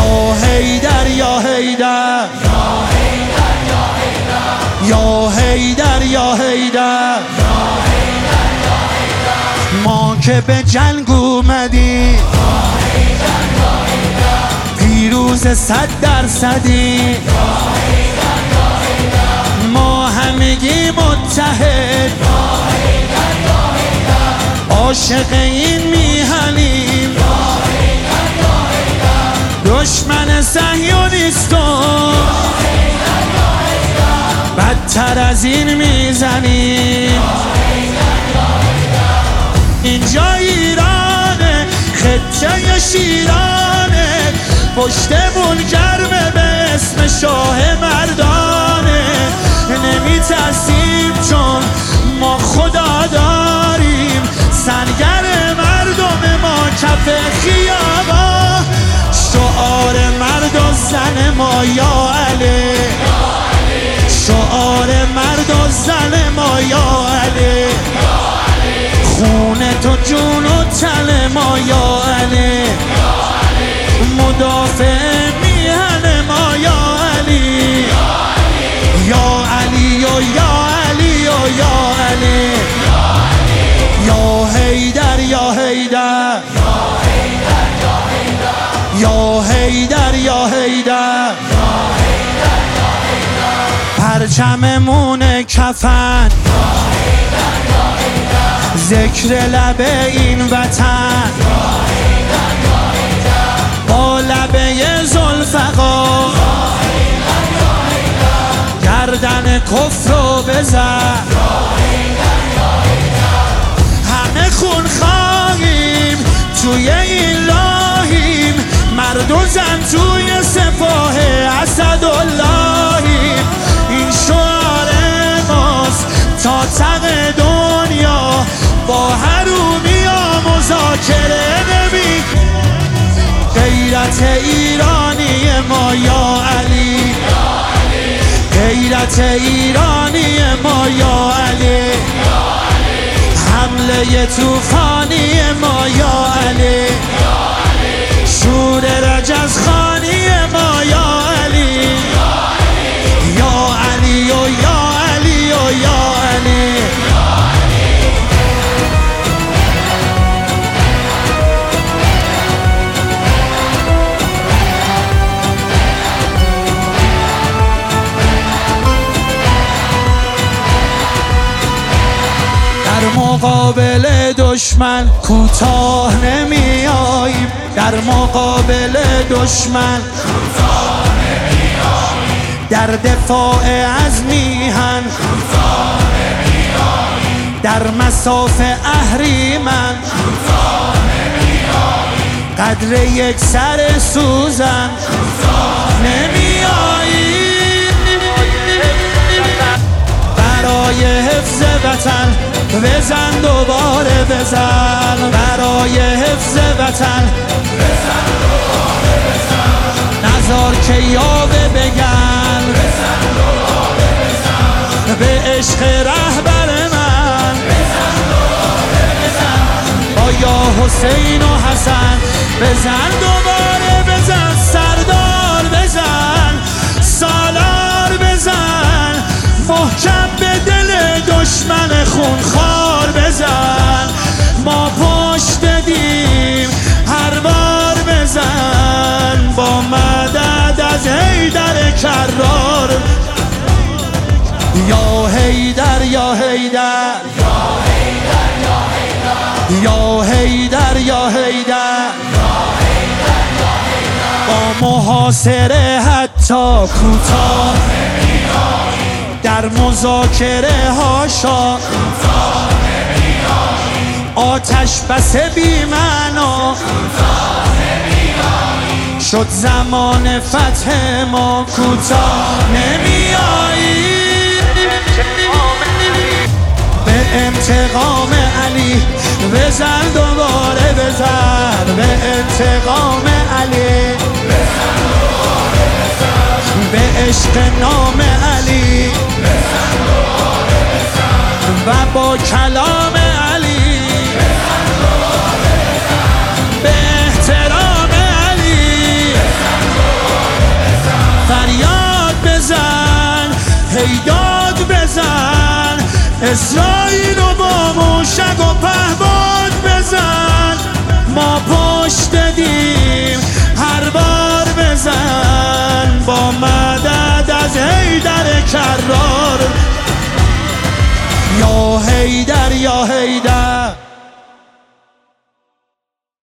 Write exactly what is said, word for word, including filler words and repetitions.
یا حیدر یا حیدر یا حیدر یا حیدر ما که به جنگ اومدیم پیروز صد درصدی ما همگی متحد عاشق این میهنیم دشمن صهیونیستان بدتر از این میزنیم اینجا ایرانه خطه شیرانه پشتمون گرمه به اسم شاه مردانه نمیترسیم چون ما خدا داریم سرگر مردم ما کف خیابان شعار مرد و زن ما یا علی شعار مرد و زن ما یا علی خون تو جون و تن ما یا علی مدافع میهن ما یا علی یا علی و یا علی و یا علی یا حیدر یا حیدر یا حیدر یا حیدر پرچممون کفن ذکر لب این وطن با لبه ذوالفقار گردن کفر رو بزن همه خون خواهیم توی این لاهیم مرد و زن توی سپاه اسداللهیم این شعار ماست تا ته دنیا با حرومی ها مذاکره نمی غیرت ایرانی ما یا علی غیرت ایرانی ما یا علی حمله طوفانی ما یا علی شور رجزخانی ما یا علی یا علی و یا علی و یا علی در مقابل دشمن کوتاه نمیاییم در مقابل دشمن کوتاه نمیاییم در دفاع از میهن کوتاه نمیاییم در مساف اهریمن کوتاه نمیاییم قدر یک سر سوزن کوتاه نمیاییم برای حفظ وطن بزن دوباره بزن برای حفظ وطن بزن دوباره بزن نزار که یاوه بگن بزن دوباره بزن به عشق رهبر من بزن دوباره بزن با یا حسین و حسن بزن دوباره بزن سردار بزن سالار بزن محکم به دل دشمن خونخوار بزن ما پشت دادیم هر بار بزن با مدد از حیدر کرار یا حیدر یا حیدر یا حیدر یا حیدر با محاصره حتی کوتاه در مذاکره هاشا آتش بس بی معنا شد زمان فتح ما کوتاه نمیایی به انتقام علی بزن دوباره بزن به انتقام علی به عشق نام علی و با کلام علی به احترام علی اسرائیل و با موشک و پهباد بزن، ما پشت دیم هر بار بزن، با مدد از حیدر کرار. یا حیدر یا حیدر